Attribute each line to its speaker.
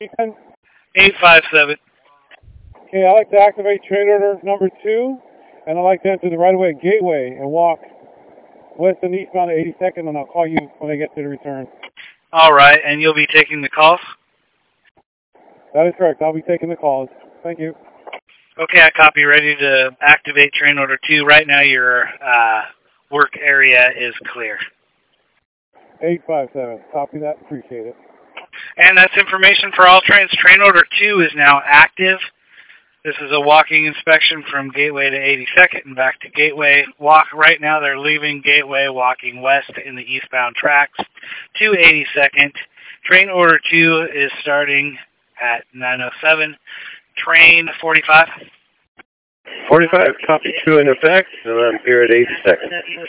Speaker 1: Ethan?
Speaker 2: 857.
Speaker 1: Okay, I'd like to activate train order number 2, and I'd like to enter the right-of-way gateway and walk west and eastbound at 82nd, and I'll call you when I get to the return.
Speaker 2: All right, and you'll be taking the calls?
Speaker 1: That is correct. I'll be taking the calls. Thank you.
Speaker 2: Okay, I copy. Ready to activate train order 2. Right now your work area is clear.
Speaker 1: 857. Copy that. Appreciate it.
Speaker 2: And that's information for all trains. Train order 2 is now active. This is a walking inspection from Gateway to 82nd and back to Gateway. Walk right now. They're leaving Gateway, walking west in the eastbound tracks to 82nd. Train order 2 is starting at 9:07. Train 45.
Speaker 3: 45, copy 2 in effect, and I'm here at 82nd.